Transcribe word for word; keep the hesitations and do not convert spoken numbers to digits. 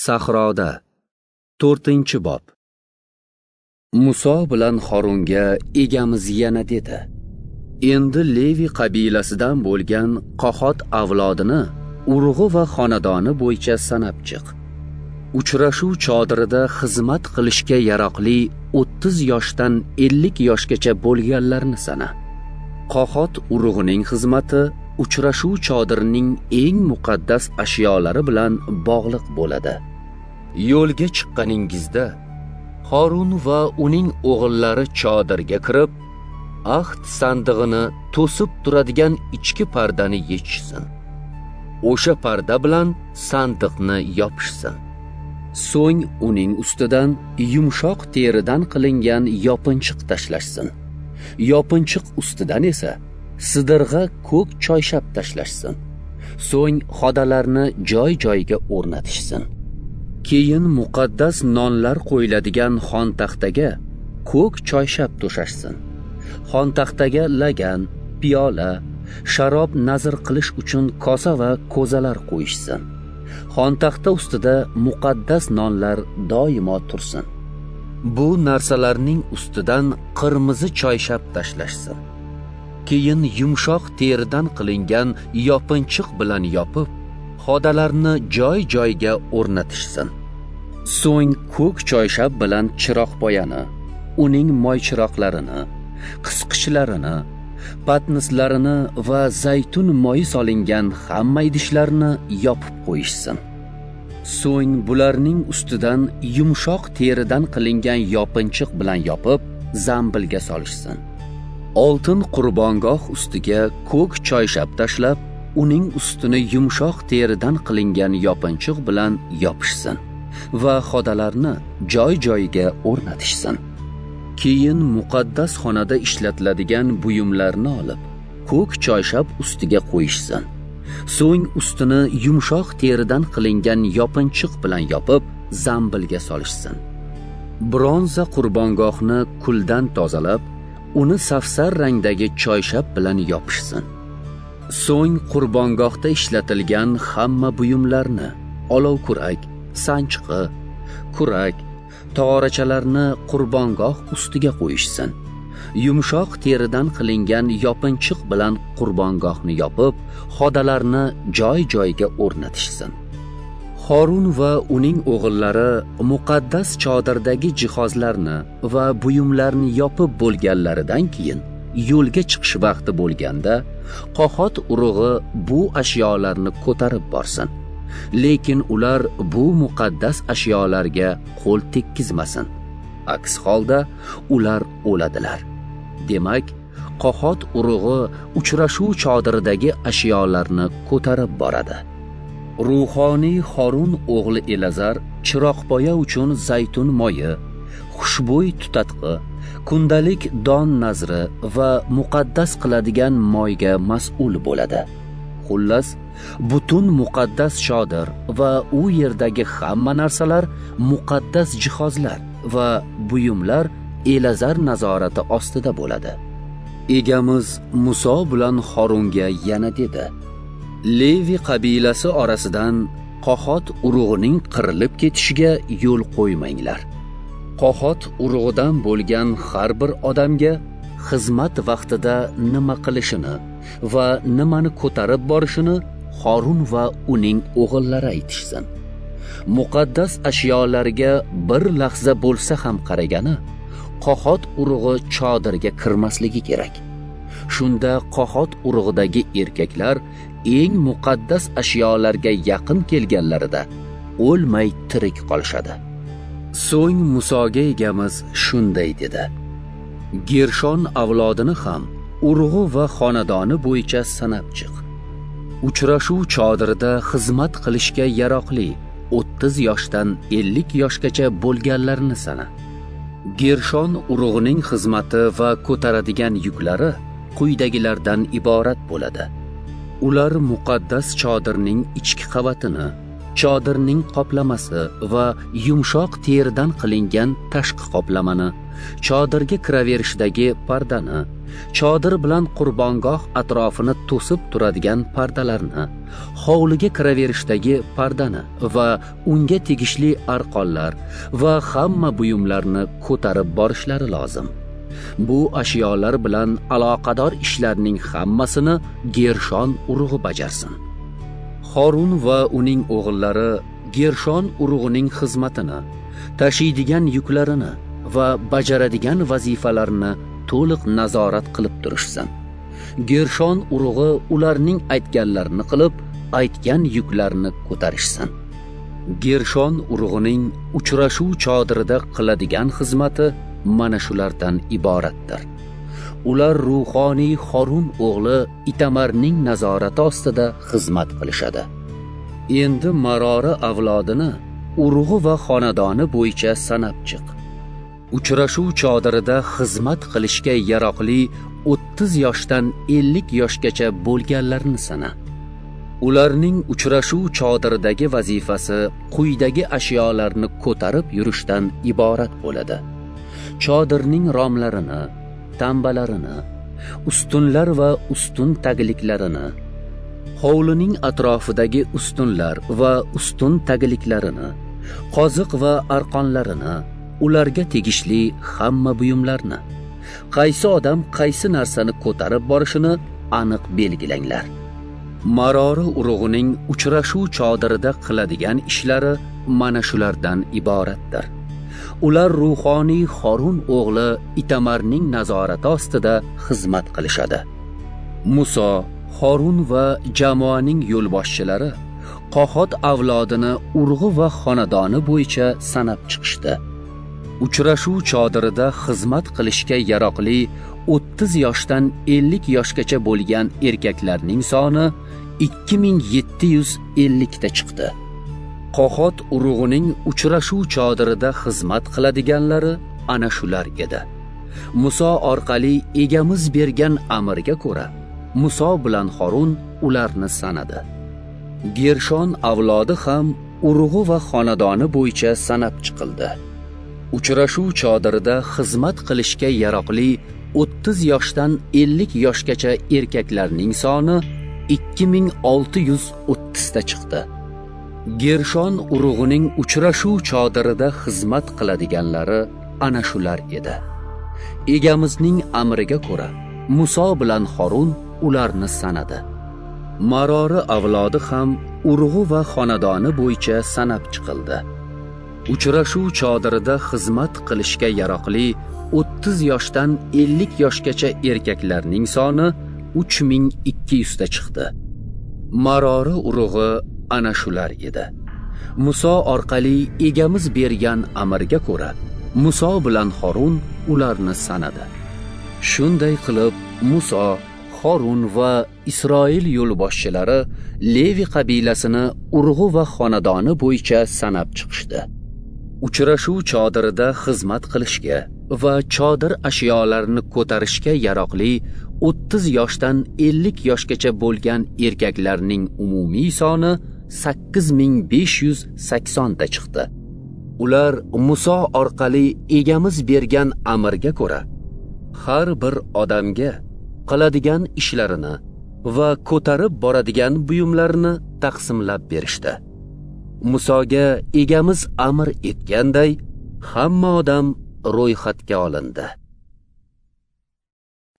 Sahroda to'rtinchi bob. Muso bilan Harunga egamiz yana dedi: Endi Levi qabilasidan bo'lgan Qohot avlodini urug'i va xonadoni bo'yicha sanab chiq. Uchrashuv chodirida xizmat qilishga yaroqli o'ttiz yoshdan ellik yoshgacha bo'lganlarni sana. Qohot urug'ining xizmati uchrashuv chodirining eng muqaddas ashyolari bilan bog'liq bo'ladi. Yo'lga chiqqaningizda Harun va uning o'g'illari chodirga kirib, ahd sandig'ini to'sib turadigan ichki pardani yechishsin. O'sha parda bilan sandiqni yopishsin. So'ng uning ustidan yumshoq teridan qilingan yopinchiq tashlashsin. Yopinchiq ustidan esa sidirg'a ko'k choyshab tashlashsin. So'ng xodalarni joy-joyiga o'rnatishsin. Keyin muqaddas nonlar qo'yiladigan xontaxtaga ko'k choyshab to'shashsin. Xontaxtaga lagan, piyola, sharob nazr qilish uchun kosa va ko'zalar qo'yishsin. Xontaxta ustida muqaddas nonlar doimo tursin. Bu narsalarning ustidan qirmizi choyshab tashlashsin. Keyin yumshoq teridan qilingan yopinchiq bilan yopib, xodalarni joy-joyiga o'rnatishsin. So'ng ko'k choyshab bilan chiroqpoyani, uning moychiroqlarini, qisqichlarini, patnislarini va zaytun moyi solingan hamma idishlarni yopib qo'yishsin. So'ng bularning ustidan yumshoq teridan qilingan yopinchiq bilan yopib, zambilga solishsin. Oltin qurbongoh ustiga ko'k choyshab tashlab, uning ustini yumshoq teridan qilingan yopinchiq bilan yopishsin va xodalarni joy-joyiga o'rnatishsin. Keyin muqaddas xonada ishlatiladigan buyumlarni olib, ko'k choyshab ustiga qo'yishsin. So'ng ustini yumshoq teridan qilingan yopinchiq bilan yopib, zambilga solishsin. Bronza qurbongohni kuldan tozalab, uni safsar rangdagi choyshab bilan yopishsin. So'ng qurbongohda ishlatilgan hamma buyumlarni, olov kurak, sanchiqi, kurak, tog'orachalarni qurbongoh ustiga qo'yishsin. Yumshoq teridan qilingan yopinchiq bilan qurbongohni yopib, xodalarni joy-joyiga o'rnatishsin. Harun va uning o'g'illari muqaddas chodirdagi jihozlarni va buyumlarni yopib bo'lganlaridan keyin yo'lga chiqish vaqti bo'lganda Qohot urug'i bu ashyolarni ko'tarib borsin. Lekin ular bu muqaddas ashyolarga qo'l tekkizmasin. Aks holda ular o'ladilar. Demak, Qohot urug'i uchrashuv chodiridagi ashyolarni ko'tarib boradi. Ruhoniy Harun o'g'li Elazar chiroqpoya uchun zaytun moyi, xushbo'y tutatqi, kundalik don nazri va muqaddas qiladigan moyga mas'ul bo'ladi. Xullas, butun muqaddas chodir va u yerdagi hamma narsalar, muqaddas jihozlar va buyumlar Elazar nazorati ostida bo'ladi. Egamiz Muso bilan Harunga yana dedi: Levi qabilasi orasidan Qohot urug'ining qirilib ketishiga yo'l qo'ymanglar. Qohot urug'idan bo'lgan har bir odamga xizmat vaqtida nima qilishini va nimani ko'tarib borishini Harun va uning o'g'illari aytishsin. Muqaddas ashyolarga bir lahza bo'lsa ham qaragani, Qohot urug'i chodirga kirmasligi kerak. Shunda Qohot urug'idagi erkaklar eng muqaddas ashyolarga yaqin kelganlarida o'lmay tirik qolishadi. So'ng Musoga egamiz shunday dedi: Gershon avlodini ham urug'i va xonadoni bo'yicha sanab chiq. Uchrashuv chodirida xizmat qilishga yaroqli o'ttiz yoshdan ellik yoshgacha bo'lganlarni sana. Gershon urug'ining xizmati va ko'taradigan yuklari quyidagilardan iborat bo'ladi. Ular muqaddas chodirning ichki qavatini, chodirning qoplamasi va yumshoq teridan qilingan tashqi qoplamani, chodirga kiraverishdagi pardani, chodir bilan qurbongoh atrofini to'sib turadigan pardalarni, hovliga kiraverishdagi pardani va unga tegishli arqonlar va hamma buyumlarni ko'tarib borishlari lozim. Bu ashyolar bilan aloqador ishlarning hammasini Gershon urug'i bajarsin. Horun va uning o'g'illari Gershon urug'ining xizmatini, tashiydigan yuklarini va bajaradigan vazifalarini to'liq nazorat qilib turishsin. Gershon urug'i ularning aytganlarini qilib, aytgan yuklarni ko'tarishsin. Gershon urug'ining uchrashuv chodirida qiladigan xizmati mana shulardan iboratdir. Ular ruhoniy Horun o'g'li Itamarning nazorati ostida xizmat qilishadi. Endi Marora avlodini urug'i va xonadoni bo'yicha sanab chiq. Uchrashuv chodirida xizmat qilishga yaroqli o'ttiz yoshdan ellik yoshgacha bo'lganlarni sana. Ularning uchrashuv chodiridagi vazifasi quyidagi ashyolarni ko'tarib yurishdan iborat bo'ladi. Chodirning romlarini, tambalarini, ustunlar va ustun tagliklarini, hovlining atrofidagi ustunlar va ustun tagliklarini, qoziq va arqonlarini, ularga tegishli hamma buyumlarni, qaysi odam qaysi narsani ko'tarib borishini aniq belgilanglar. Marora urug'ining uchrashuv chodirida qiladigan ishlari mana shulardan iboratdir. Ular ruhoniy Horun o'g'li Itamarning nazorati ostida xizmat qilishadi. Muso, Horun va jamoaning yo'lboshchilari Qohot avlodini urug'i va xonadoni bo'yicha sanab chiqishdi. Uchrashuv chodirida xizmat qilishga yaroqli o'ttiz yoshdan ellik yoshgacha bo'lgan erkaklarning soni ikki ming yetti yuz ellik ta chiqdi. Qohot urug'ining uchrashuv chodirida xizmat qiladiganlari ana shular edi. Muso orqali egamiz bergan amrga ko'ra Muso bilan Horun ularni sanadi. Gershon avlodi ham urug'i va xonadoni bo'yicha sanab chiqildi. Uchrashuv chodirida xizmat qilishga yaroqli o'ttiz yoshdan ellik yoshgacha erkaklarning soni ikki ming olti yuz o'ttiz ta chiqdi. Gershon urug'ining uchrashuv chodirida xizmat qiladiganlari ana shular edi. Egamizning amriga ko'ra Muso bilan Horun ularni sanadi. Marora avlodi ham urug'i va xonadoni bo'yicha sanab chiqildi. Uchrashuv chodirida xizmat qilishga yaroqli o'ttiz yoshdan ellik yoshgacha erkaklarning soni uch ming ikki yuz ta chiqdi. Marora urug'i ana shular edi. Muso orqali egamiz bergan amrga ko'ra Muso bilan Horun ularni sanadi. Shunday qilib Muso, Horun va Isroil yo'lboshchilari Levi qabilasini urug'i va xonadoni bo'yicha sanab chiqishdi. Uchrashuv chodirida xizmat qilishga va chodir ashyolarini ko'tarishga yaroqli o'ttiz yoshdan ellik yoshgacha bo'lgan erkaklarning umumiy soni sakkiz ming besh yuz sakson ta chiqdi. Ular Muso orqali egamiz bergan amrga ko'ra har bir odamga qiladigan ishlarini va ko'tarib boradigan buyumlarini taqsimlab berishdi. Musoga egamiz amr etganday hamma odam ro'yxatga olindi.